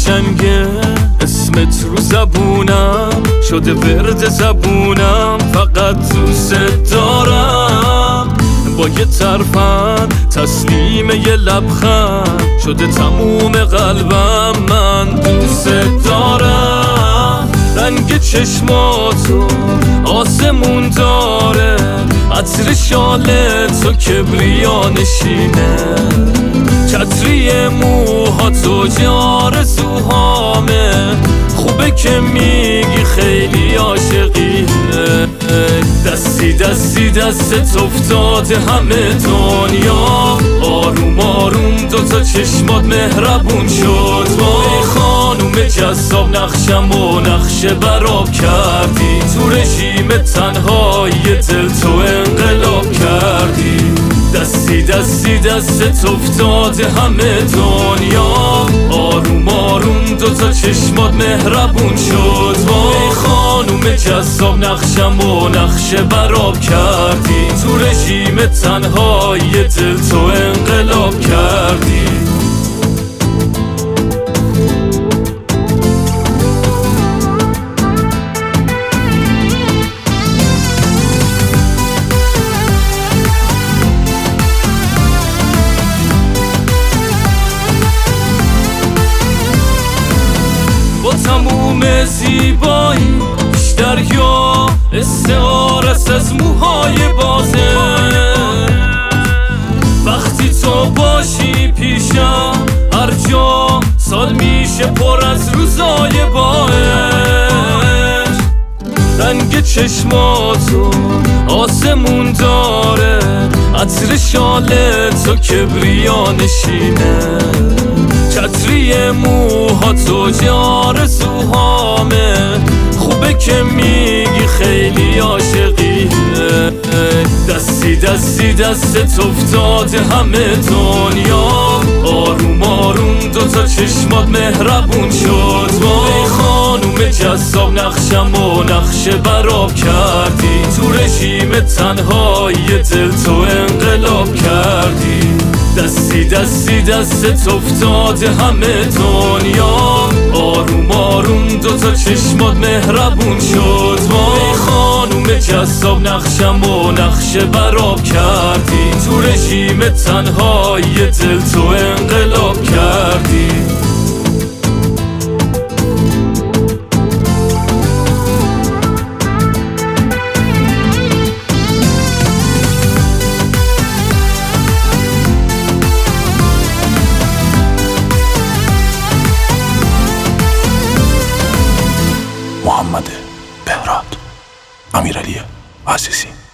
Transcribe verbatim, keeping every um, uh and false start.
قشنگه اسمت رو زبونم شده ورد زبونم، فقط دوست دارم. با یه ترفند تسلیم یه لبخند شده تموم قلبم، من دوست دارم. رنگ چشماتو آسمون داره، عطر شالت و کبریا نشینه، چتری موهاتو جای آرزوهامه. خوبه که میگی خیلی عاشقیه، دستی دستی دستت افتاده همه دنیا. آروم آروم دوتا چشمات مهربون شد، وای خانوم جذاب نقشم و نقشه براب کردی. تو رژیم تنهایی دل تو انقلاب کردی، دستی دستی دستت افتاده همه دنیا. آروم آروم دوتا چشمات مهربون شد، وای خانوم جذاب نقشم و نقشه براب کردی. تو رژیم تنهایی دل تو انقلاب کردی. با تموم زیبایی بیشتر یا استعارت از موهای بازه. وقتی تو باشی پیشم هر جا سال میشه پر از روزای باش. رنگ چشماتو آسمون داره، عطر شالت و کبریا نشینه، چتری موهاتو جای آرزوهامه. خوبه که میگی خیلی عاشقیه، دستی دستی دستت افتاده همه دنیا. آروم آروم دوتا چشمات مهربون شد، وای خانوم جذاب نقشم و نقشه براب کردی. تو رژیم تنهایی دل تو انقلاب کردی، دستی دستی دستت افتاده همه دنیا. آروم آروم دوتا چشمات مهربون شد، وای خانوم جذاب نقشم و نقشه براب کردی. تو رژیم تنهایی دل تو انقلاب کردی. محمد بهراد، امیرعلی عزیزی.